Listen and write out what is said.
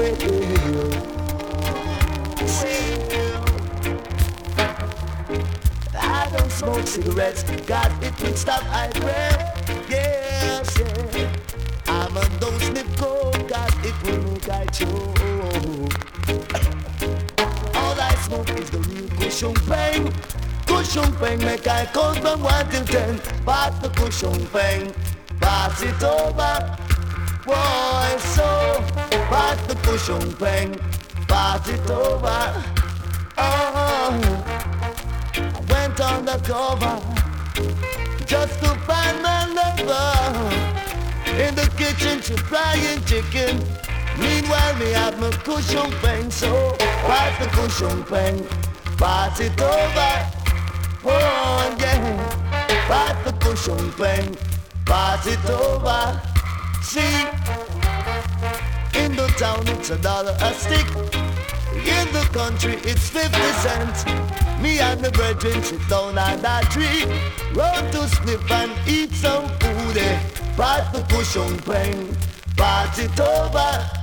I don't smoke cigarettes, God, it will stop, I pray. Yes, yeah. I'm a don't snip coke, God, it will make I choke. All I smoke is the real cushion pain. Cushion pain make I count from 1 till 10. Pass the cushion pain, pass it over. Boy, so pass the cushion pain, pass it over. Oh, I went on the cover just to find my lover in the kitchen, she frying chicken. Meanwhile, me have my cushion pain, so pass the cushion pain, pass it over. Oh yeah, pass the cushion pain, pass it over. See, in the town it's $1 a stick. In the country it's 50 cents. Me and the brethren sit down on that tree, run to slip and eat some food. Pass the cushion pain, pass it over.